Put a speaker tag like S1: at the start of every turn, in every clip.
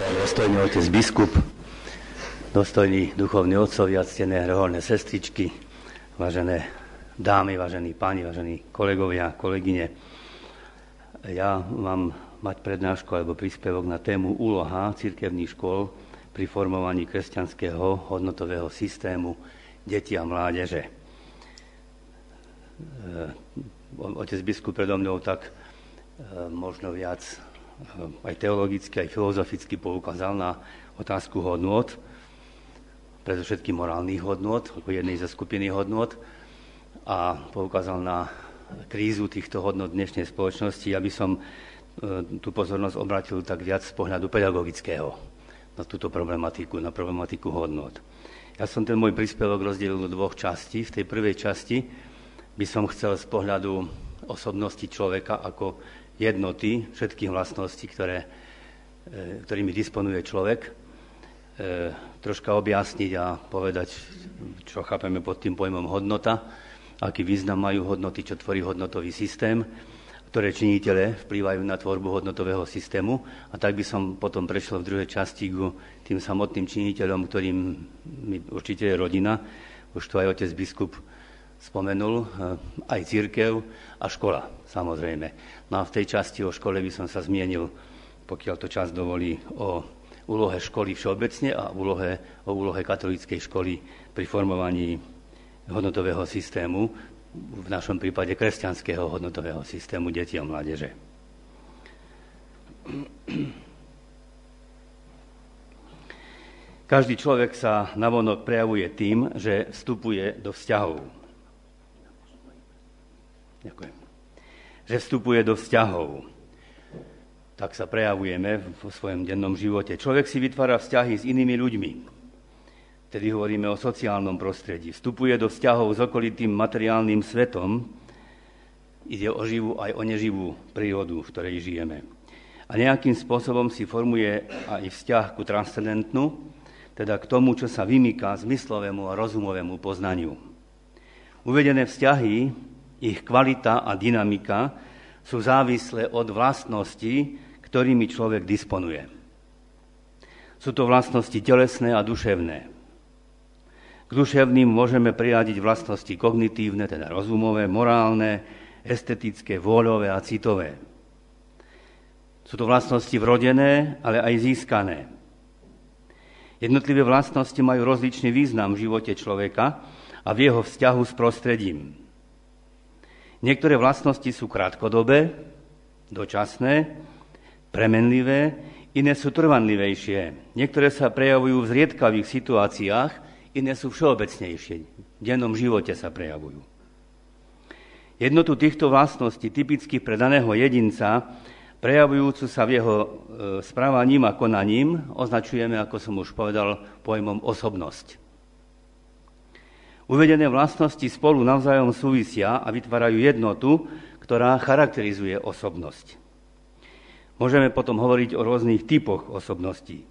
S1: Dostojný otec biskup, dostojní duchovní otcovia, ctené reholné sestričky, vážené dámy, vážení páni, vážení kolegovia, kolegyne. Ja mám mať prednášku alebo príspevok na tému úloha cirkevných škôl pri formovaní kresťanského hodnotového systému detí a mládeže. Otec biskup predo mnou tak možno viac aj teologicky, aj filozoficky poukázal na otázku hodnôt, predovšetkým morálnych hodnôt, ako jednej zo skupiny hodnôt, a poukázal na krízu týchto hodnôt dnešnej spoločnosti. Ja by som tú pozornosť obratil tak viac z pohľadu pedagogického na túto problematiku, na problematiku hodnôt. Ja som ten môj príspevok rozdelil do dvoch častí. V tej prvej časti by som chcel z pohľadu osobnosti človeka ako jednoty, všetkých vlastností, ktorými disponuje človek, troška objasniť a povedať, čo chápeme pod tým pojmom hodnota, aký význam majú hodnoty, čo tvorí hodnotový systém, ktoré činitele vplývajú na tvorbu hodnotového systému. A tak by som potom prešiel v druhej časti k tým samotným činiteľom, ktorým určite je rodina, už to aj otec biskup spomenul, aj cirkev a škola, samozrejme. No a v tej časti o škole by som sa zmienil, pokiaľ to čas dovolí, o úlohe školy všeobecne a o úlohe katolíckej školy pri formovaní hodnotového systému, v našom prípade kresťanského hodnotového systému detí a mládeže. Každý človek sa navonok prejavuje tým, že vstupuje do vzťahov. Ďakujem. Že vstupuje do vzťahov. Tak sa prejavujeme vo svojom dennom živote. Človek si vytvára vzťahy s inými ľuďmi. Tedy hovoríme o sociálnom prostredí. Vstupuje do vzťahov s okolitým materiálnym svetom. Ide o živú aj o neživú prírodu, v ktorej žijeme. A nejakým spôsobom si formuje aj vzťah ku transcendentnu, teda k tomu, čo sa vymýka zmyslovému a rozumovému poznaniu. Uvedené vzťahy, ich kvalita a dynamika sú závislé od vlastností, ktorými človek disponuje. Sú to vlastnosti telesné a duševné. K duševným môžeme priradiť vlastnosti kognitívne, teda rozumové, morálne, estetické, vôľové a citové. Sú to vlastnosti vrodené, ale aj získané. Jednotlivé vlastnosti majú rozličný význam v živote človeka a v jeho vzťahu s prostredím. Niektoré vlastnosti sú krátkodobé, dočasné, premenlivé, iné sú trvanlivejšie. Niektoré sa prejavujú v zriedkavých situáciách, iné sú všeobecnejšie. V dennom živote sa prejavujú. Jednotu týchto vlastností, typických pre daného jedinca, prejavujúcu sa v jeho správaním a konaním, označujeme, ako som už povedal, pojmom osobnosť. Uvedené vlastnosti spolu navzájom súvisia a vytvárajú jednotu, ktorá charakterizuje osobnosť. Môžeme potom hovoriť o rôznych typoch osobností.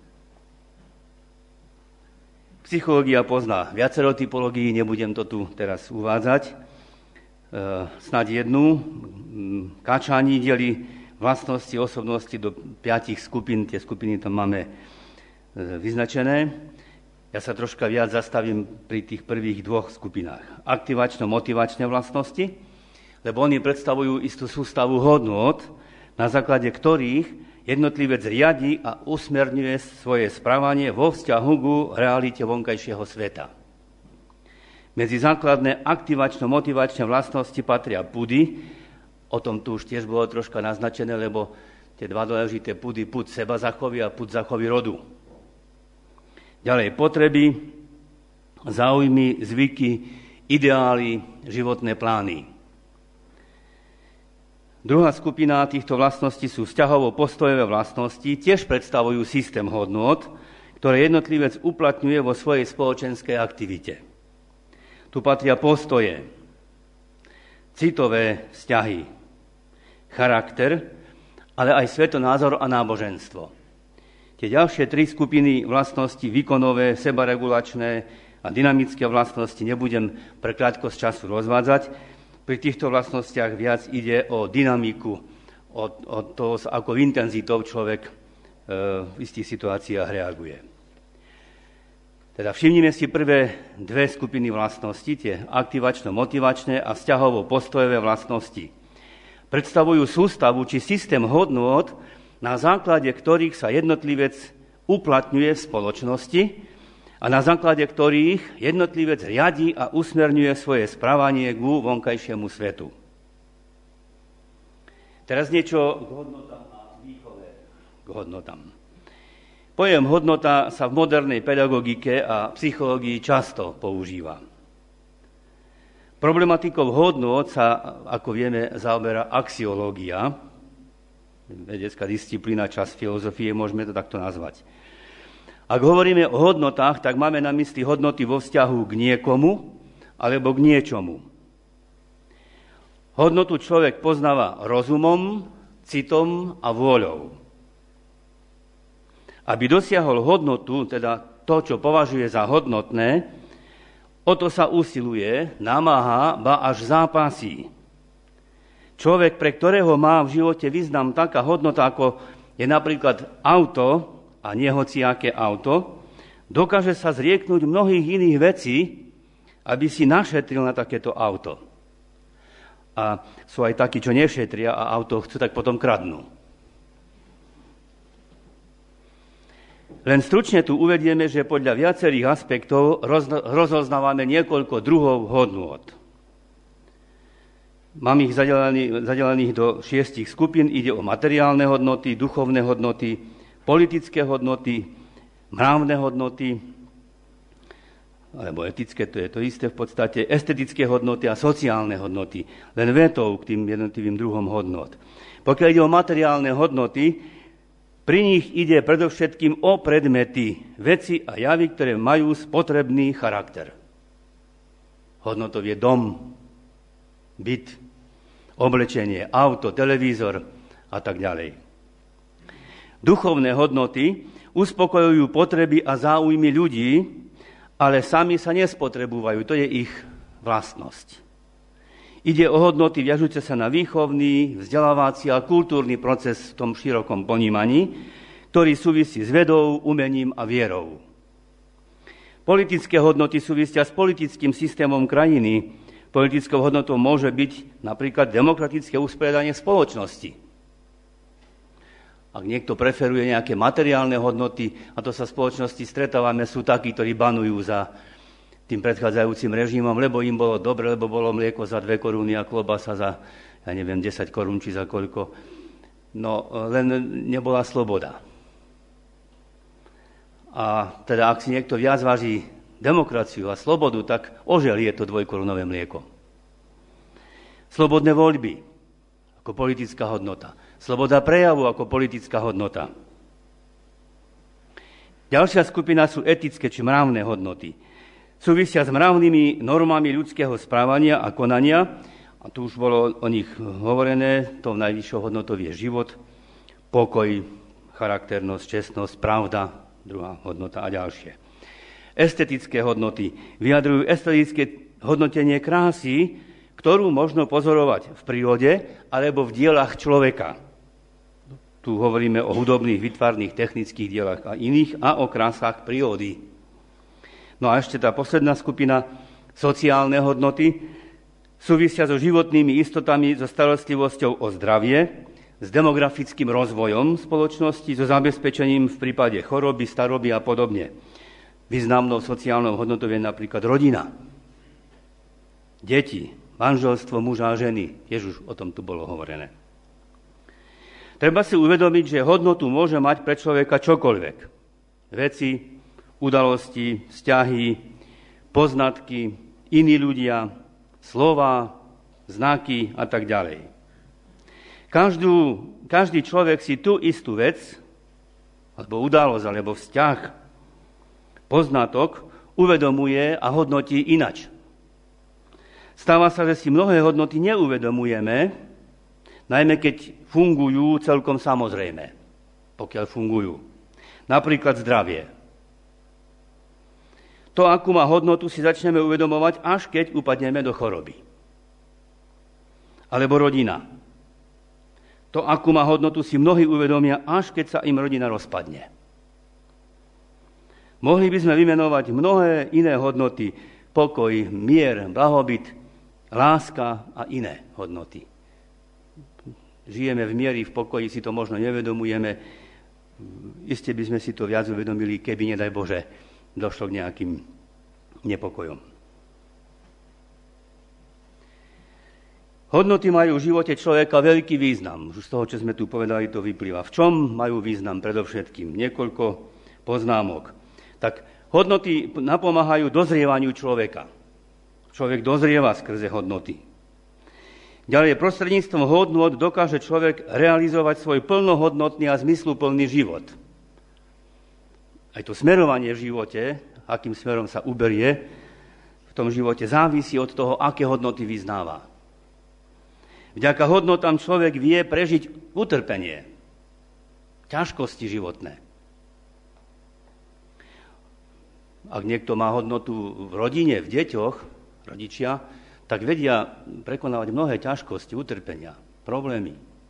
S1: Psychológia pozná viacero typológií, nebudem to tu teraz uvádzať. Snáď jednu. Káčani delí vlastnosti osobnosti do 5 skupín, tie skupiny tam máme vyznačené. Ja sa troška viac zastavím pri tých prvých dvoch skupinách. Aktivačno-motivačné vlastnosti, lebo oni predstavujú istú sústavu hodnôt, na základe ktorých jednotlivec riadi a usmerňuje svoje správanie vo vzťahu ku realite vonkajšieho sveta. Medzi základné aktivačno-motivačné vlastnosti patria pudy, o tom tu už tiež bolo troška naznačené, lebo tie dva dôležité pudy, pud seba zachovy a pud zachovy rodu. Ďalej potreby, záujmy, zvyky, ideály, životné plány. Druhá skupina týchto vlastností sú vzťahovo-postojové vlastnosti, tiež predstavujú systém hodnôt, ktoré jednotlivec uplatňuje vo svojej spoločenskej aktivite. Tu patria postoje, citové vzťahy, charakter, ale aj svetonázor a náboženstvo. Tie ďalšie 3 skupiny vlastností, výkonové, sebaregulačné a dynamické vlastnosti, nebudem pre krátkosť času rozvádzať. Pri týchto vlastnostiach viac ide o dynamiku, o to, s akou intenzitou človek v istých situáciách reaguje. Teda všimnime si prvé dve skupiny vlastností, tie aktivačno-motivačné a vzťahovo-postojové vlastnosti. Predstavujú sústavu či systém hodnôt, na základe ktorých sa jednotlivec uplatňuje v spoločnosti a na základe ktorých jednotlivec riadi a usmerňuje svoje správanie k vonkajšiemu svetu. Teraz niečo k hodnotám a výchove k hodnotám. Pojem hodnota sa v modernej pedagogike a psychológii často používa. Problematikou hodnôt sa, ako vieme, zaoberá axiológia, vedecká disciplína, časť filozofie, môžeme to takto nazvať. Ak hovoríme o hodnotách, tak máme na mysli hodnoty vo vzťahu k niekomu alebo k niečomu. Hodnotu človek poznáva rozumom, citom a vôľou. Aby dosiahol hodnotu, teda to, čo považuje za hodnotné, o to sa usiluje, namáha, ba až zápasí. Človek, pre ktorého má v živote význam taká hodnota, ako je napríklad auto, a nie hociaké auto, dokáže sa zrieknúť mnohých iných vecí, aby si našetril na takéto auto. A sú aj takí, čo nešetria a auto chcú, tak potom kradnú. Len stručne tu uvedieme, že podľa viacerých aspektov rozoznávame niekoľko druhov hodnôt. Mám ich zadelených do 6 skupín. Ide o materiálne hodnoty, duchovné hodnoty, politické hodnoty, mravné hodnoty, alebo etické, to je to isté v podstate, estetické hodnoty a sociálne hodnoty. Len vetou k tým jednotlivým druhom hodnot. Pokiaľ ide o materiálne hodnoty, pri nich ide predovšetkým o predmety, veci a javy, ktoré majú spotrebný charakter. Hodnotou je dom, byt, oblečenie, auto, televízor a tak ďalej. Duchovné hodnoty uspokojujú potreby a záujmy ľudí, ale sami sa nespotrebúvajú. To je ich vlastnosť. Ide o hodnoty viažúce sa na výchovný, vzdelávací a kultúrny proces v tom širokom ponímaní, ktorý súvisí s vedou, umením a vierou. Politické hodnoty súvisia s politickým systémom krajiny. Politickou hodnotou môže byť napríklad demokratické usporiadanie spoločnosti. Ak niekto preferuje nejaké materiálne hodnoty, a to sa v spoločnosti stretávame, sú takí, ktorí banujú za tým predchádzajúcim režimom, lebo im bolo dobre, lebo bolo mlieko za 2 koruny a klobasa za, 10 korún, či za koľko. No, len nebola sloboda. A teda, ak si niekto viac váži demokraciu a slobodu, tak oželí je to 2-korunové mlieko. Slobodné voľby ako politická hodnota. Sloboda prejavu ako politická hodnota. Ďalšia skupina sú etické či mravné hodnoty. Súvisia s mravnými normami ľudského správania a konania, a tu už bolo o nich hovorené, tou najvyššou hodnotou je život, pokoj, charakternosť, čestnosť, pravda, druhá hodnota a ďalšie. Estetické hodnoty vyjadrujú estetické hodnotenie krásy, ktorú možno pozorovať v prírode alebo v dielach človeka. Tu hovoríme o hudobných, výtvarných, technických dielach a iných a o krásach prírody. No a ešte tá posledná skupina, sociálne hodnoty, súvisia so životnými istotami, so starostlivosťou o zdravie, s demografickým rozvojom spoločnosti, so zabezpečením v prípade choroby, staroby a podobne. Významnou sociálnou hodnotou je napríklad rodina, deti, manželstvo muža a ženy. Tiež už o tom tu bolo hovorené. Treba si uvedomiť, že hodnotu môže mať pre človeka čokoľvek. Veci, udalosti, vzťahy, poznatky, iní ľudia, slova, znaky a tak ďalej. Každý človek si tú istú vec, alebo udalosť, alebo vzťah, poznatok, uvedomuje a hodnotí inač. Stáva sa, že si mnohé hodnoty neuvedomujeme, najmä keď fungujú celkom samozrejme, pokiaľ fungujú. Napríklad zdravie. To, akú má hodnotu, si začneme uvedomovať, až keď upadneme do choroby. Alebo rodina. To, akú má hodnotu, si mnohí uvedomia, až keď sa im rodina rozpadne. Mohli by sme vymenovať mnohé iné hodnoty, pokoj, mier, blahobyt, láska a iné hodnoty. Žijeme v mieri, v pokoji, si to možno nevedomujeme. Iste by sme si to viac uvedomili, keby, nedaj Bože, došlo k nejakým nepokojom. Hodnoty majú v živote človeka veľký význam. Už z toho, čo sme tu povedali, to vyplýva. V čom majú význam predovšetkým? Niekoľko poznámok. Tak hodnoty napomáhajú dozrievaniu človeka. Človek dozrieva skrze hodnoty. Ďalej, prostredníctvom hodnôt dokáže človek realizovať svoj plnohodnotný a zmysluplný život. Aj to smerovanie v živote, akým smerom sa uberie v tom živote, závisí od toho, aké hodnoty vyznáva. Vďaka hodnotám človek vie prežiť utrpenie, ťažkosti životné. Ak niekto má hodnotu v rodine, v deťoch, rodičia, tak vedia prekonávať mnohé ťažkosti, utrpenia, problémy.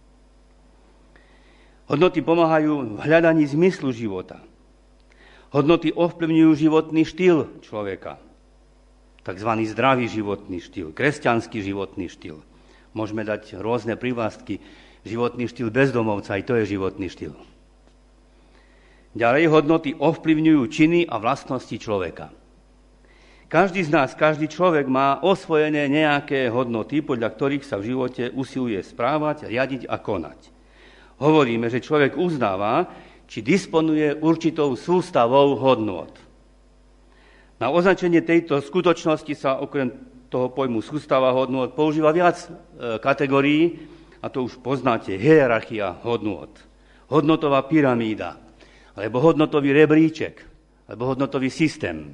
S1: Hodnoty pomáhajú v hľadaní zmyslu života. Hodnoty ovplyvňujú životný štýl človeka. Takzvaný zdravý životný štýl, kresťanský životný štýl. Môžeme dať rôzne prívlastky. Životný štýl bezdomovca, aj to je životný štýl. Ďalej, hodnoty ovplyvňujú činy a vlastnosti človeka. Každý z nás, každý človek má osvojené nejaké hodnoty, podľa ktorých sa v živote usiluje správať, riadiť a konať. Hovoríme, že človek uznáva, či disponuje určitou sústavou hodnôt. Na označenie tejto skutočnosti sa okrem toho pojmu sústava hodnôt používa viac kategórií, a to už poznáte, hierarchia hodnôt, hodnotová pyramída, alebo hodnotový rebríček, alebo hodnotový systém.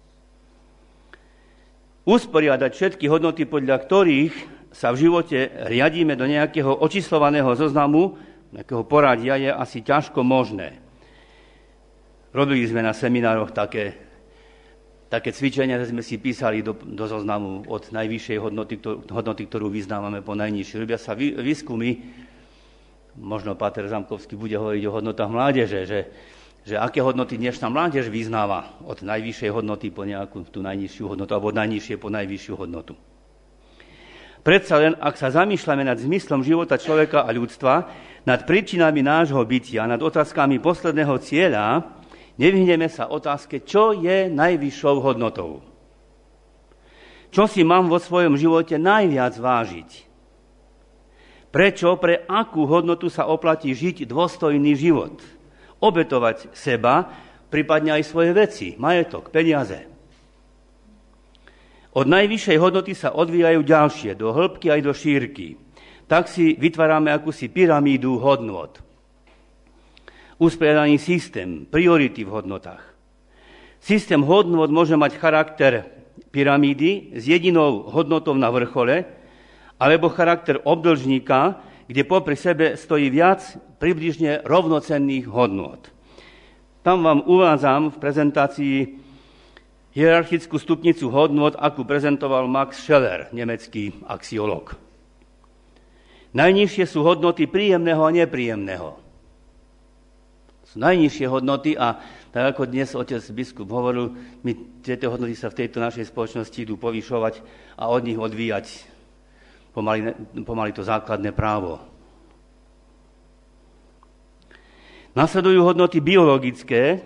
S1: Usporiadať všetky hodnoty, podľa ktorých sa v živote riadíme do nejakého očíslovaného zoznamu, nejakého poradia, je asi ťažko možné. Robili sme na seminároch také cvičenia, že sme si písali do zoznamu od najvyššej hodnoty, ktorú vyznávame, po najnižšiu. Robia sa výskumy, možno Páter Zamkovský bude hovoriť o hodnotách mládeže, že aké hodnoty dnešná mládež vyznáva od najvyššej hodnoty po nejakú tú najnižšiu hodnotu, alebo od najnižšej po najvyššiu hodnotu. Predsa len, ak sa zamýšľame nad zmyslom života človeka a ľudstva, nad príčinami nášho bytia, nad otázkami posledného cieľa, nevyhneme sa otázke, čo je najvyššou hodnotou. Čo si mám vo svojom živote najviac vážiť? Prečo, pre akú hodnotu sa oplatí žiť dôstojný život? Obetovať seba, prípadne aj svoje veci, majetok, peniaze. Od najvyššej hodnoty sa odvíjajú ďalšie, do hĺbky aj do šírky. Tak si vytvárame akúsi pyramídu hodnôt. Usporiadaný systém, priority v hodnotách. Systém hodnôt môže mať charakter pyramídy s jedinou hodnotou na vrchole, alebo charakter obdĺžníka, kde popri sebe stojí viac približne rovnocenných hodnôt. Tam vám uvádzam v prezentácii hierarchickú stupnicu hodnôt, akú prezentoval Max Scheler, nemecký axiológ. Najnižšie sú hodnoty príjemného a nepríjemného. Sú najnižšie hodnoty a tak ako dnes otec biskup hovoril, my tieto hodnoty sa v tejto našej spoločnosti idú povyšovať a od nich odvíjať pomaly to základné právo. Nasledujú hodnoty biologické,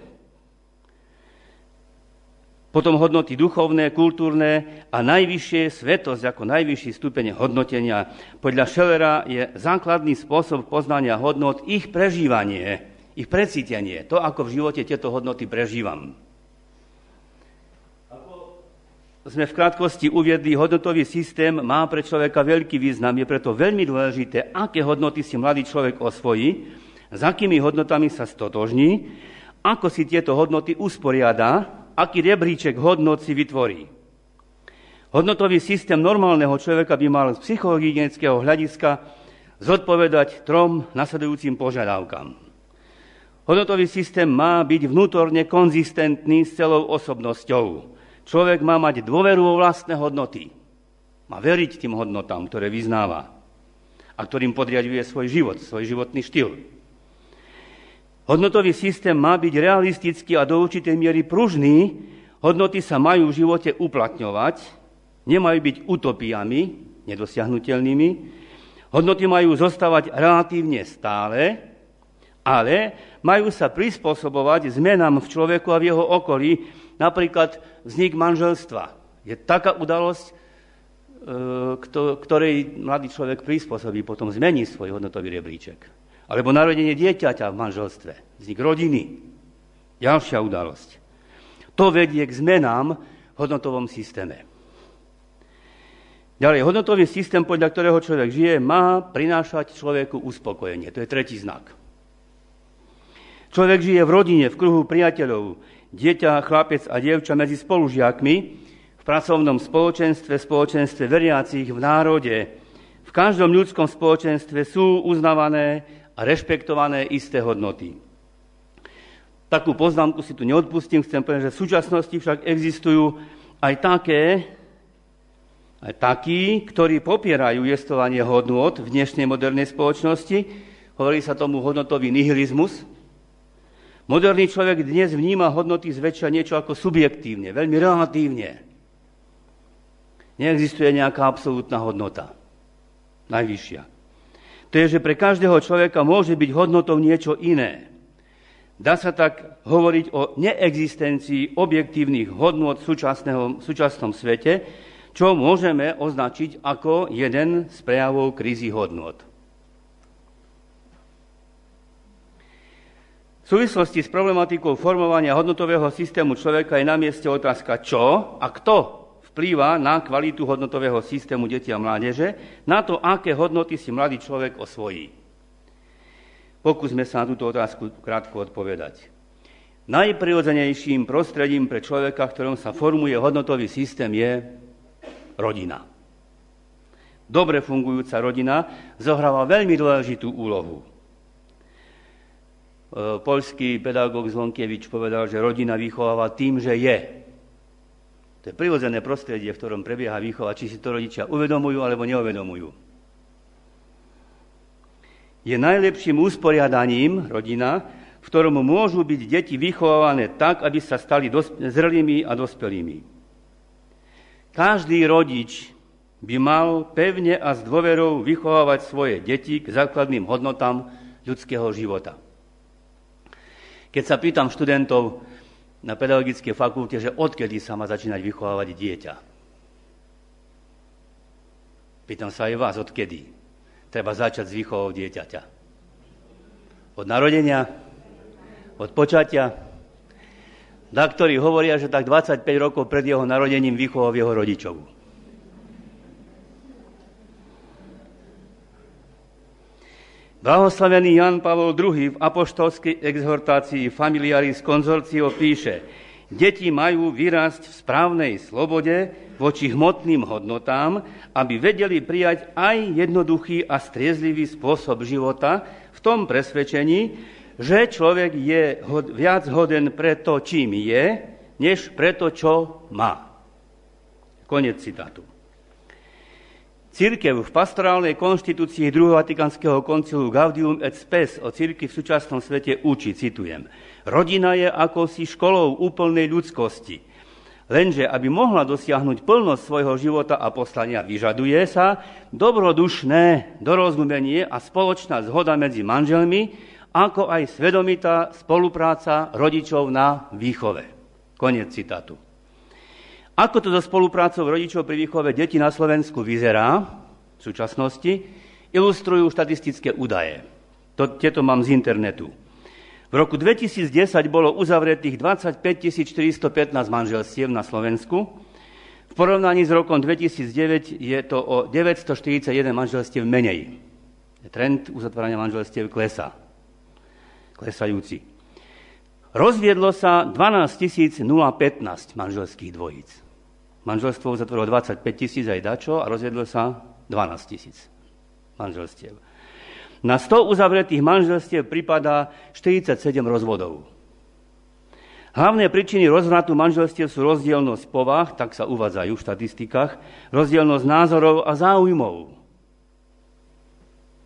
S1: potom hodnoty duchovné, kultúrne a najvyššie svetosť ako najvyšší stupeň hodnotenia. Podľa Schellera je základný spôsob poznania hodnot ich prežívanie, ich precítenie, to, ako v živote tieto hodnoty prežívam. Sme v krátkosti uviedli, hodnotový systém má pre človeka veľký význam. Je preto veľmi dôležité, aké hodnoty si mladý človek osvojí, s akými hodnotami sa stotožní, ako si tieto hodnoty usporiada, aký rebríček hodnot si vytvorí. Hodnotový systém normálneho človeka by mal z psychohygienického hľadiska zodpovedať 3 nasledujúcim požiadavkám. Hodnotový systém má byť vnútorne konzistentný s celou osobnosťou. Človek má mať dôveru vo vlastné hodnoty. Má veriť tým hodnotám, ktoré vyznáva. a ktorým podriaďuje svoj život, svoj životný štýl. Hodnotový systém má byť realistický a do určitej miery pružný. Hodnoty sa majú v živote uplatňovať, nemajú byť utopiami, nedosiahnuteľnými. Hodnoty majú zostávať relatívne stále, ale majú sa prispôsobovať zmenám v človeku a v jeho okolí, napríklad vznik manželstva. Je taká udalosť, ktorej mladý človek prispôsobí, potom zmení svoj hodnotový rebríček. Alebo narodenie dieťaťa v manželstve, vznik rodiny, ďalšia udalosť. To vedie k zmenám v hodnotovom systéme. Ďalej, hodnotový systém, podľa ktorého človek žije, má prinášať človeku uspokojenie. To je tretí znak. Človek žije v rodine, v kruhu priateľov, dieťa, chlapec a dievča medzi spolužiakmi, v pracovnom spoločenstve veriacich, v národe. V každom ľudskom spoločenstve sú uznávané a rešpektované isté hodnoty. Takú poznámku si tu neodpustím, chcem povedať, že v súčasnosti však existujú aj takí, ktorí popierajú jestvovanie hodnôt v dnešnej modernej spoločnosti. Hovorí sa tomu hodnotový nihilizmus. Moderný človek dnes vníma hodnoty zväčša niečo ako subjektívne, veľmi relatívne. Neexistuje nejaká absolútna hodnota. Najvyššia. To je, že pre každého človeka môže byť hodnotou niečo iné. Dá sa tak hovoriť o neexistencii objektívnych hodnôt v súčasnom svete, čo môžeme označiť ako jeden z prejavov krízy hodnôt. V súvislosti s problematikou formovania hodnotového systému človeka je na mieste otázka, čo a kto vplýva na kvalitu hodnotového systému detí a mládeže, na to, aké hodnoty si mladý človek osvojí. Pokúsme sa na túto otázku krátko odpovedať. Najprirodzenejším prostredím pre človeka, v ktorom sa formuje hodnotový systém, je rodina. Dobre fungujúca rodina zohráva veľmi dôležitú úlohu. Poľský pedagóg Zlonkiewicz povedal, že rodina vychováva tým, že je. To je prirodzené prostredie, v ktorom prebieha výchova, či si to rodičia uvedomujú alebo neuvedomujú. Je najlepším usporiadaním rodina, v ktorom môžu byť deti vychovávané tak, aby sa stali zrelými a dospelými. Každý rodič by mal pevne a s dôverou vychovávať svoje deti k základným hodnotám ľudského života. Keď sa pýtam študentov na pedagogickej fakulte, že odkedy sa má začínať vychovávať dieťa. Pýtam sa aj vás, odkedy treba začať s výchovou dieťaťa. Od narodenia, od počatia. Doktori hovoria, že tak 25 rokov pred jeho narodením vychoval jeho rodičov. Blahoslavený Jan Pavol II v apoštolskej exhortácii Familiaris Consortio píše: deti majú vyrásť v správnej slobode voči hmotným hodnotám, aby vedeli prijať aj jednoduchý a striezlivý spôsob života v tom presvedčení, že človek je viac hoden pre to, čím je, než pre to, čo má. Koniec citátu. Cirkev v pastorálnej konštitúcii II. Vatikánskeho koncilu Gaudium et Spes o cirkvi v súčasnom svete učí, citujem: rodina je akosi školou úplnej ľudskosti. Lenže, aby mohla dosiahnuť plnosť svojho života a poslania, vyžaduje sa dobrodušné dorozumenie a spoločná zhoda medzi manželmi, ako aj svedomitá spolupráca rodičov na výchove. Koniec citátu. Ako to so spoluprácou rodičov pri výchove detí na Slovensku vyzerá v súčasnosti, ilustrujú štatistické údaje. Tieto mám z internetu. V roku 2010 bolo uzavretých 25 415 manželstiev na Slovensku. V porovnaní s rokom 2009 je to o 941 manželstiev menej. Trend uzatvárania manželstiev klesajúci. Rozviedlo sa 12 015 manželských dvojíc. Manželstvo uzatvorilo 25 000 aj dačo a rozviedlo sa 12 000 manželstiev. Na 100 uzavretých manželstiev pripadá 47 rozvodov. Hlavné príčiny rozvratu manželstiev sú rozdielnosť povah, tak sa uvádzajú v štatistikách, rozdielnosť názorov a záujmov.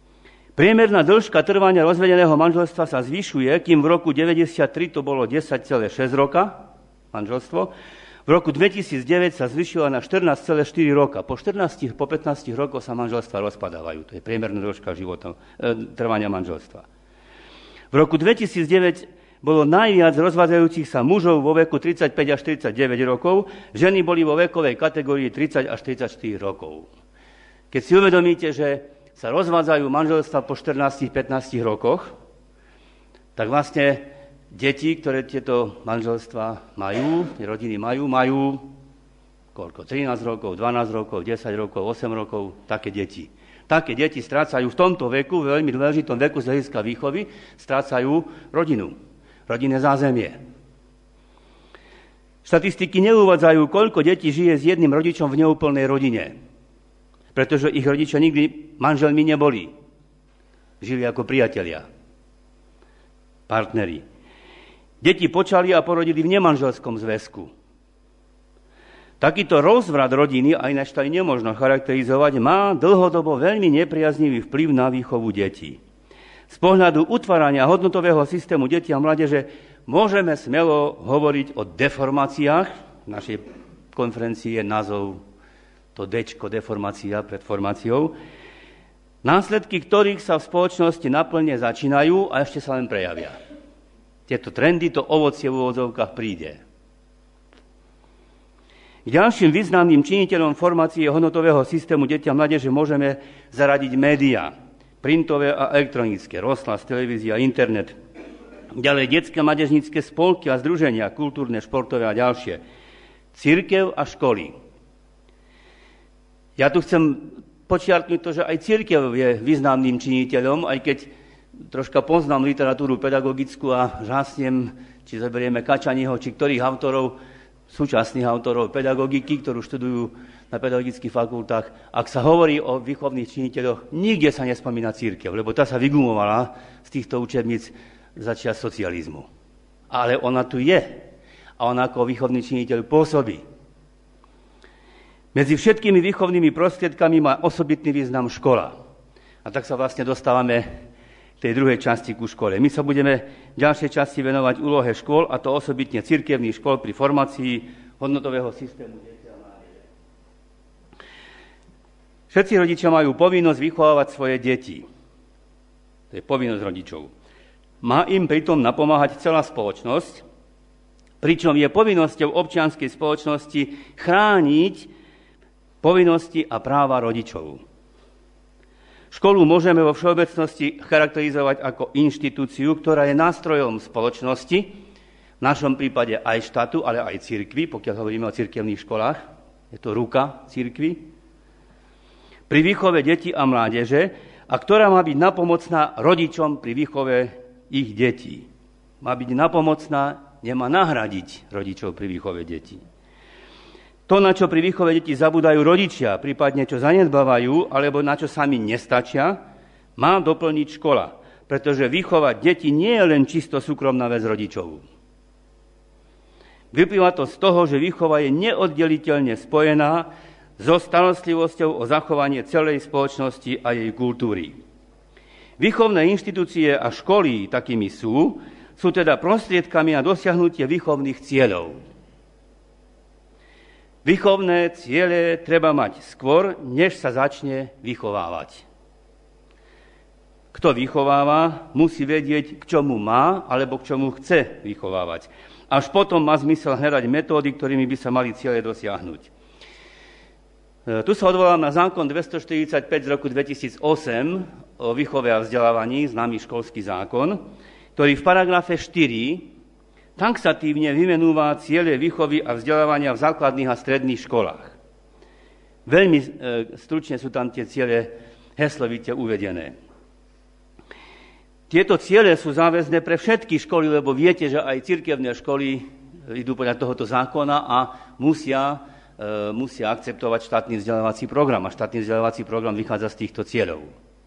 S1: Priemerná dĺžka trvania rozvedeného manželstva sa zvyšuje, kým v roku 1993 to bolo 10,6 roka manželstvo. V roku 2009 sa zvyšila na 14,4 roka. Po 15 rokoch sa manželstva rozpadávajú. To je priemerná dĺžka trvania manželstva. V roku 2009 bolo najviac rozvádzajúcich sa mužov vo veku 35 až 49 rokov, ženy boli vo vekovej kategórii 30 až 34 rokov. Keď si uvedomíte, že sa rozvádzajú manželstva po 14-15 rokoch, tak vlastne deti, ktoré tieto manželstva majú, rodiny majú koľko? 13 rokov, 12 rokov, 10 rokov, 8 rokov, také deti. Také deti strácajú v tomto veku, veľmi dôležitom veku z hľadiska výchovy, strácajú rodinu, rodinné zázemie. Štatistiky neuvádzajú, koľko detí žije s jedným rodičom v neúplnej rodine, pretože ich rodičia nikdy manželmi neboli. Žili ako priatelia, partneri. Deti počali a porodili v nemanželskom zväzku. Takýto rozvrat rodiny, a ináč to aj nemožno charakterizovať, má dlhodobo veľmi nepriaznivý vplyv na výchovu detí. Z pohľadu utvárania hodnotového systému detí a mládeže môžeme smelo hovoriť o deformáciách. V našej konferencii je názov to Dčko, deformácia pred formáciou, následky ktorých sa v spoločnosti naplne začínajú a ešte sa len prejavia. Tieto trendy, to ovocie v úvodzovkách príde. K ďalším významným činiteľom formácie hodnotového systému detí a mládeže môžeme zaradiť médiá, printové a elektronické, rozhlas, televízia, internet, ďalej detské a mládežnícke spolky a združenia, kultúrne, športové a ďalšie, cirkev a školy. Ja tu chcem počiarknúť to, že aj cirkev je významným činiteľom, aj keď troška poznám literatúru pedagogickú a žasnem, či zoberieme Kačaniho, či ktorých autorov, súčasných autorov pedagogiky, ktorú študujú na pedagogických fakultách. Ak sa hovorí o výchovných činiteľoch, nikde sa nespomína cirkev, lebo tá sa vygumovala z týchto učebníc začiat socializmu. Ale ona tu je a ona ako výchovný činiteľ pôsobí. Medzi všetkými výchovnými prostriedkami má osobitný význam škola. A tak sa vlastne dostávame k tej druhej časti ku škole. My sa budeme v ďalšej časti venovať úlohe škôl, a to osobitne cirkevných škôl pri formácii hodnotového systému detí a mládeže. Všetci rodičia majú povinnosť vychovávať svoje deti. To je povinnosť rodičov. Má im pritom napomáhať celá spoločnosť, pričom je povinnosťou občianskej spoločnosti chrániť povinnosti a práva rodičov. Školu môžeme vo všeobecnosti charakterizovať ako inštitúciu, ktorá je nástrojom spoločnosti, v našom prípade aj štátu, ale aj cirkvi, pokiaľ hovoríme o cirkevných školách, je to ruka cirkvi, pri výchove detí a mládeže, a ktorá má byť napomocná rodičom pri výchove ich detí. Má byť napomocná, nemá nahradiť rodičov pri výchove detí. To, na čo pri výchove detí zabúdajú rodičia, prípadne čo zanedbávajú, alebo na čo sami nestačia, má doplniť škola, pretože výchova detí nie je len čisto súkromná vec rodičov. Vyplýva to z toho, že výchova je neoddeliteľne spojená so starostlivosťou o zachovanie celej spoločnosti a jej kultúry. Výchovné inštitúcie a školy takými sú teda prostriedkami na dosiahnutie výchovných cieľov. Výchovné ciele treba mať skôr, než sa začne vychovávať. Kto vychováva, musí vedieť, k čomu má, alebo k čomu chce vychovávať. Až potom má zmysel hľadať metódy, ktorými by sa mali ciele dosiahnuť. Tu sa odvolám na zákon 245 z roku 2008 o výchove a vzdelávaní, známy školský zákon, ktorý v paragrafe 4 taxatívne vymenúva ciele výchovy a vzdelávania v základných a stredných školách. Veľmi stručne sú tam tie ciele heslovite uvedené. Tieto ciele sú záväzné pre všetky školy, lebo viete, že aj cirkevné školy idú podľa tohoto zákona a musia akceptovať štátny vzdelávací program. A štátny vzdelávací program vychádza z týchto cieľov.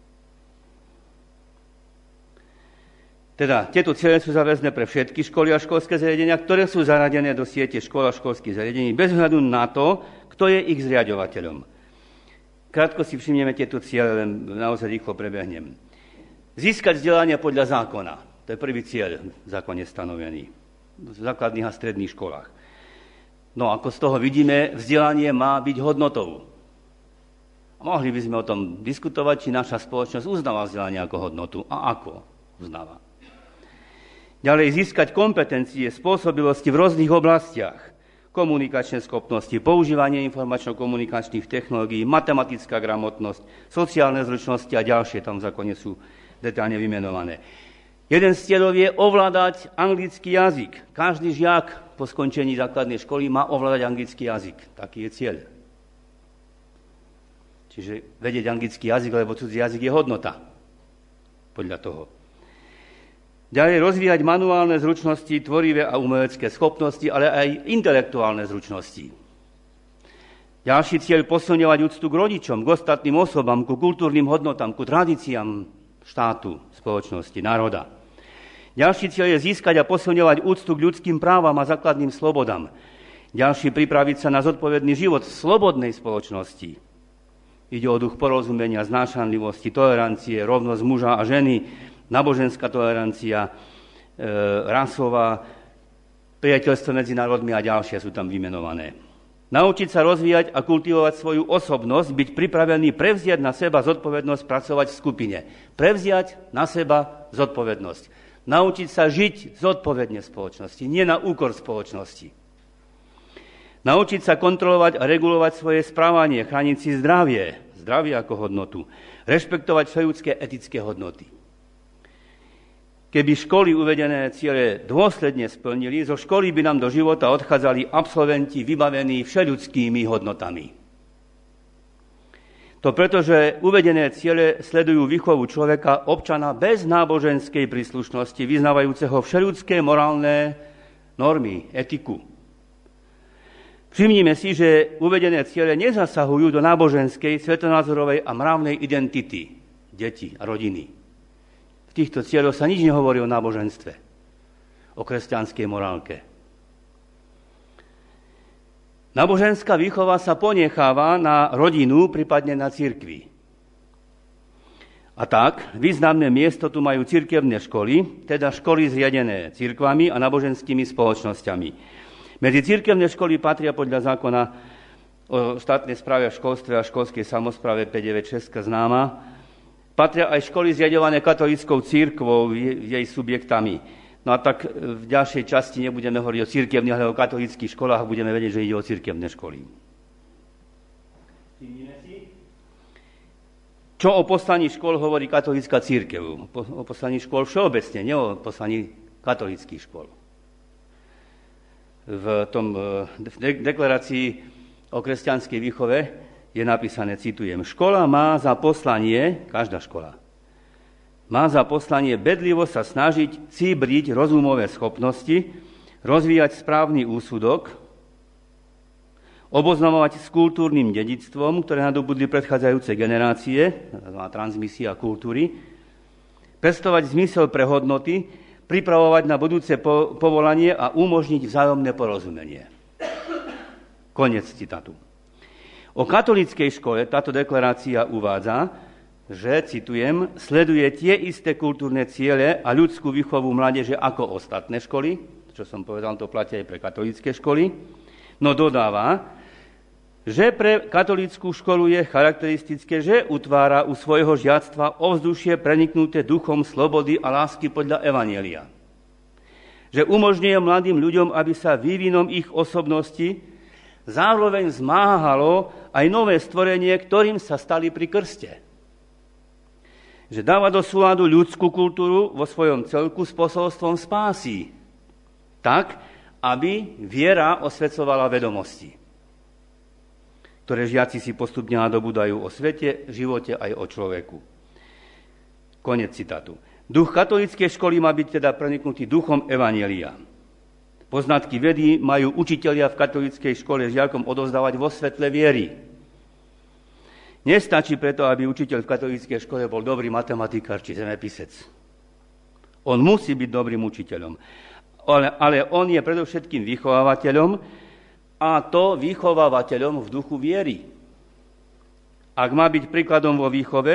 S1: Teda tieto ciele sú záväzné pre všetky školy a školské zariadenia, ktoré sú zaradené do siete škôl a školských zariadení bez ohľadu na to, kto je ich zriaďovateľom. Krátko si všimneme tieto ciele, len naozaj rýchlo prebehnem. Získať vzdelanie podľa zákona. To je prvý cieľ v zákone stanovený. V základných a stredných školách. No ako z toho vidíme, vzdelanie má byť hodnotou. Mohli by sme o tom diskutovať, či naša spoločnosť uznáva vzdelanie ako hodnotu a ako uznáva. Ďalej získať kompetencie, spôsobilosti v rôznych oblastiach. Komunikačné schopnosti, používanie informačno-komunikačných technológií, matematická gramotnosť, sociálne zručnosti a ďalšie tam v zákone sú detailne vymenované. Jeden z cieľov je ovládať anglický jazyk. Každý žiak po skončení základnej školy má ovládať anglický jazyk. Taký je cieľ. Čiže vedieť anglický jazyk, lebo cudzí jazyk je hodnota. Podľa toho. Ďalej rozvíjať manuálne zručnosti, tvorivé a umelecké schopnosti, ale aj intelektuálne zručnosti. Ďalší cieľ posilňovať úctu k rodičom, k ostatným osobám, ku kultúrnym hodnotám, ku tradíciám štátu, spoločnosti, národa. Ďalší cieľ je získať a posilňovať úctu k ľudským právam a základným slobodám. Ďalší pripraviť sa na zodpovedný život v slobodnej spoločnosti. Ide o duch porozumenia, znášanlivosti, tolerancie, rovnosť muža a ženy, náboženská tolerancia, rasová, priateľstvo medzi národmi a ďalšie sú tam vymenované. Naučiť sa rozvíjať a kultivovať svoju osobnosť, byť pripravený prevziať na seba zodpovednosť, pracovať v skupine. Prevziať na seba zodpovednosť. Naučiť sa žiť zodpovedne v spoločnosti, nie na úkor spoločnosti. Naučiť sa kontrolovať a regulovať svoje správanie, chrániť si zdravie ako hodnotu, rešpektovať ľudské etické hodnoty. Keby školy uvedené ciele dôsledne splnili, zo školy by nám do života odchádzali absolventi vybavení všeľudskými hodnotami. To preto, že uvedené ciele sledujú výchovu človeka, občana bez náboženskej príslušnosti, vyznávajúceho všeľudské morálne normy, etiku. Všimnime si, že uvedené ciele nezasahujú do náboženskej, svetonázorovej a mravnej identity detí a rodiny. V týchto cieľoch sa nič nehovorí o náboženstve, o kresťanskej morálke. Náboženská výchova sa ponecháva na rodinu, prípadne na cirkvi. A tak, významné miesto tu majú cirkevné školy, teda školy zriadené cirkvami a náboženskými spoločnosťami. Medzi cirkevné školy patria podľa zákona o štátnej správe v školstve a školskej samospráve 596 známa, patria aj školy zriaďované katolíckou cirkvou, jej subjektami. No a tak v ďalšej časti nebudeme hovoriť o cirkevných, ale o katolíckych školách, budeme vedieť, že ide o cirkevné školy. Čo o poslaní škôl hovorí katolícka cirkev? O poslaní škôl všeobecne, nie o poslaní katolíckych škôl. V deklarácii o kresťanskej výchove je napísané, citujem, škola má za poslanie, každá škola, má za poslanie bedlivo sa snažiť cíbriť rozumové schopnosti, rozvíjať správny úsudok, oboznamovať s kultúrnym dedičstvom, ktoré nadobudli predchádzajúce generácie, transmisia kultúry, pestovať zmysel pre hodnoty, pripravovať na budúce povolanie a umožniť vzájomné porozumenie. Koniec citátu. O katolíckej škole táto deklarácia uvádza, že, citujem, sleduje tie isté kultúrne ciele a ľudskú výchovu mládeže ako ostatné školy, čo som povedal, to platí aj pre katolícke školy, no dodáva, že pre katolícku školu je charakteristické, že utvára u svojho žiactva ovzdušie preniknuté duchom slobody a lásky podľa evanjelia. Že umožňuje mladým ľuďom, aby sa vývinom ich osobnosti zároveň zmáhalo aj nové stvorenie, ktorým sa stali pri krste. Že dáva do súladu ľudskú kultúru vo svojom celku s posolstvom spásy, tak, aby viera osvecovala vedomosti, ktoré žiaci si postupne nadobúdajú o svete, živote aj o človeku. Koniec citátu. Duch katolíckej školy má byť teda preniknutý duchom evanjelia. Poznatky vedy majú učitelia v katolíckej škole žiakom odovzdávať vo svetle viery. Nestačí preto, aby učiteľ v katolíckej škole bol dobrý matematikár či zemepisec. On musí byť dobrým učiteľom. Ale on je predovšetkým vychovávateľom, a to vychovávateľom v duchu viery. Ak má byť príkladom vo výchove,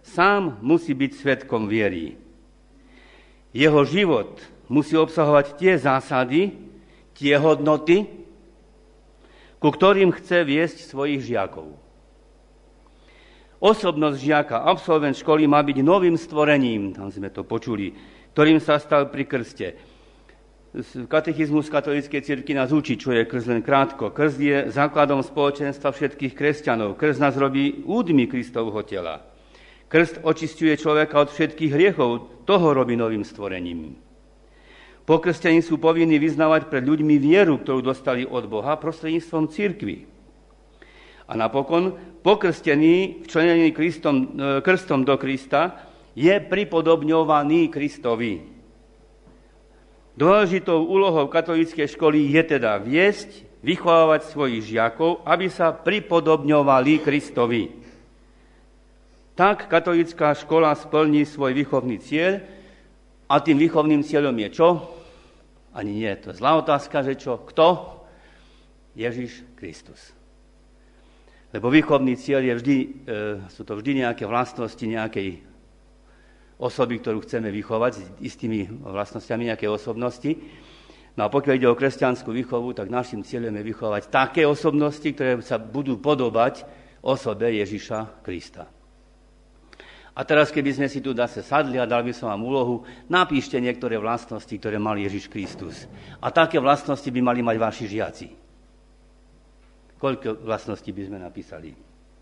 S1: sám musí byť svedkom viery. Jeho život musí obsahovať tie zásady, tie hodnoty, ku ktorým chce viesť svojich žiakov. Osobnosť žiaka, absolvent školy má byť novým stvorením, tam sme to počuli, ktorým sa stal pri krste. Katechizmus katolíckej cirkvi nás učí, čo je krst, len krátko. Krst je základom spoločenstva všetkých kresťanov. Krst nás robí údmi Kristovho tela. Krst očisťuje človeka od všetkých hriechov, toho robí novým stvorením. Pokrstení sú povinní vyznávať pred ľuďmi vieru, ktorú dostali od Boha prostredníctvom cirkvi. A napokon, pokrstený, včlenený krstom do Krista, je pripodobňovaný Kristovi. Dôležitou úlohou katolíckej školy je teda viesť, vychovávať svojich žiakov, aby sa pripodobňovali Kristovi. Tak katolícka škola splní svoj výchovný cieľ a tým výchovným cieľom je čo? Ani nie, to je zlá otázka, že čo? Kto? Ježiš Kristus. Lebo výchovný cieľ je vždy, sú to vždy nejaké vlastnosti nejakej osoby, ktorú chceme vychovať s istými vlastnosťami nejakej osobnosti. No a pokiaľ ide o kresťanskú výchovu, tak našim cieľom je vychovať také osobnosti, ktoré sa budú podobať osobe Ježiša Krista. A teraz, keby sme si tu zase sadli a dal by som vám úlohu, napíšte niektoré vlastnosti, ktoré mal Ježiš Kristus. A také vlastnosti by mali mať vaši žiaci. Koľko vlastností by sme napísali?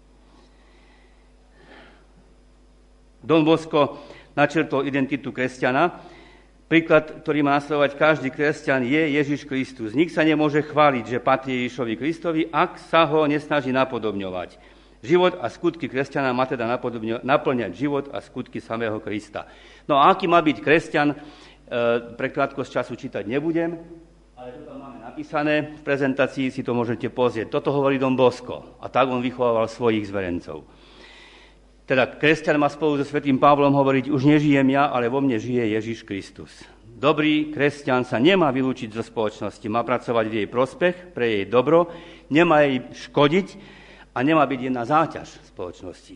S1: Don Bosco načrtol identitu kresťana. Príklad, ktorý má nasledovať každý kresťan, je Ježiš Kristus. Nik sa nemôže chváliť, že patrí Ježišovi Kristovi, ak sa ho nesnaží napodobňovať. Život a skutky kresťana má teda naplňať život a skutky samého Krista. No a aký má byť kresťan, pre krátkosť času čítať nebudem, ale to tam máme napísané, v prezentácii si to môžete pozrieť. Toto hovorí Don Bosco a tak on vychovával svojich zverencov. Teda kresťan má spolu so svätým Pavlom hovoriť, už nežijem ja, ale vo mne žije Ježiš Kristus. Dobrý kresťan sa nemá vylúčiť zo spoločnosti, má pracovať v jej prospech, pre jej dobro, nemá jej škodiť a nemá byť jedna záťaž spoločnosti.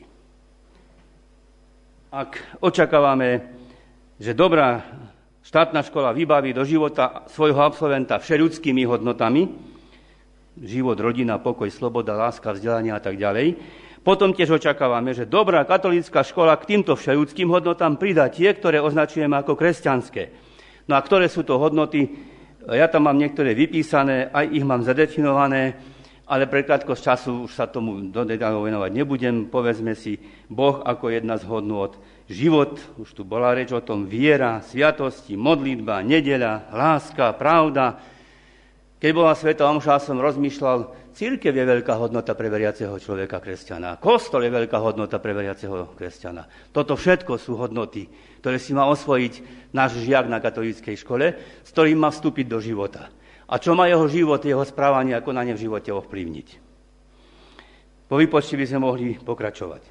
S1: Ak očakávame, že dobrá štátna škola vybaví do života svojho absolventa všeľudskými hodnotami, život, rodina, pokoj, sloboda, láska, vzdelanie a tak ďalej, potom tiež očakávame, že dobrá katolícka škola k týmto všeľudským hodnotám pridá tie, ktoré označujeme ako kresťanské. No a ktoré sú to hodnoty? Ja tam mám niektoré vypísané, aj ich mám zadefinované, ale pre krátkosť času už sa tomu do detailov venovať nebudem. Povedzme si, Boh ako jedna z hodnôt, život, už tu bola reč o tom, viera, sviatosti, modlitba, nedeľa, láska, pravda. Keď bola svätá omša, som rozmýšľal, cirkev je veľká hodnota pre veriaceho človeka kresťana. Kostol je veľká hodnota pre veriaceho kresťana. Toto všetko sú hodnoty, ktoré si má osvojiť náš žiak na katolíckej škole, s ktorým má vstúpiť do života. A čo má jeho život, jeho správanie a konanie v živote ovplyvniť. Po výpočte by sme mohli pokračovať.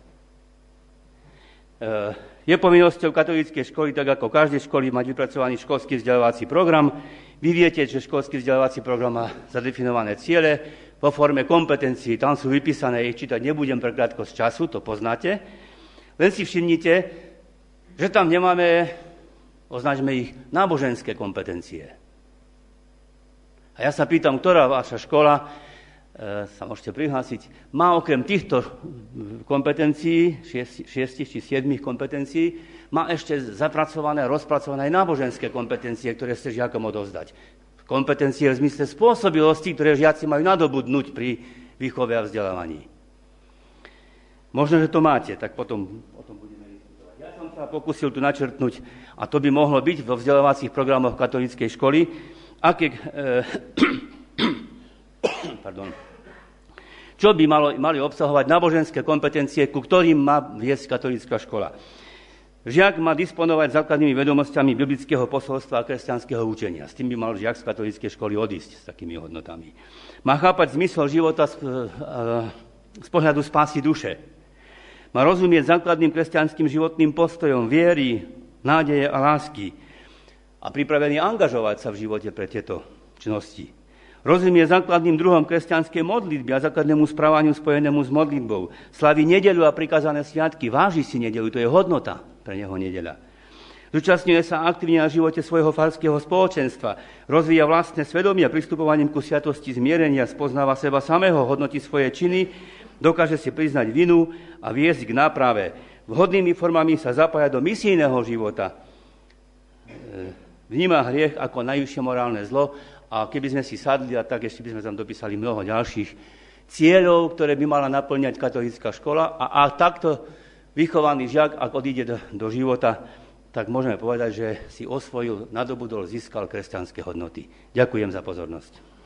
S1: Je povinnosťou katolíckej školy, tak ako každej školy, mať vypracovaný školský vzdelávací program. Vy viete, že školský vzdelávací program má zadefinované ciele vo forme kompetencií. Tam sú vypísané, ich čítať nebudem pre krátkosť času, to poznáte. Len si všimnite, že tam nemáme, označme ich, náboženské kompetencie. A ja sa pýtam, ktorá vaša škola, sa môžete prihlásiť, má okrem týchto kompetencií, 6 či 7 kompetencií, má ešte zapracované, rozpracované aj náboženské kompetencie, ktoré chce žiakom odovzdať. Kompetencie v zmysle spôsobilosti, ktoré žiaci majú nadobudnúť pri výchove a vzdelávaní. Možno, že to máte, tak potom budeme diskutovať. Ja som sa pokúsil tu načrtnúť, a to by mohlo byť vo vzdelávacích programoch katolíckej školy, čo by mali obsahovať náboženské kompetencie, ku ktorým má viesť katolícka škola. Žiak má disponovať základnými vedomosťami biblického posolstva a kresťanského učenia. S tým by mal žiak z katolíckej školy odísť s takými hodnotami. Má chápať zmysel života z pohľadu spásy duše. Má rozumieť základným kresťanským životným postojom viery, nádeje a lásky a pripravený angažovať sa v živote pre tieto činnosti. Rozumie základným druhom kresťanskej modlitby a základnému správaniu spojenému s modlitbou. Slaví nedeľu a prikázané sviatky. Váži si nedeľu, to je hodnota pre neho nedeľa. Zúčastňuje sa aktívne na živote svojho farského spoločenstva. Rozvíja vlastné svedomie pristupovaním ku sviatosti zmierenia, spoznáva seba samého, hodnotí svoje činy, dokáže si priznať vinu a viesť k náprave. Vhodnými formami sa zapája do misijného života. Vníma hriech ako najvyššie morálne zlo a keby sme si sadli a tak ešte by sme tam dopísali mnoho ďalších cieľov, ktoré by mala naplňať katolická škola a takto vychovaný žiak, ak odíde do života, tak môžeme povedať, že si osvojil, nadobudol, získal kresťanské hodnoty. Ďakujem za pozornosť.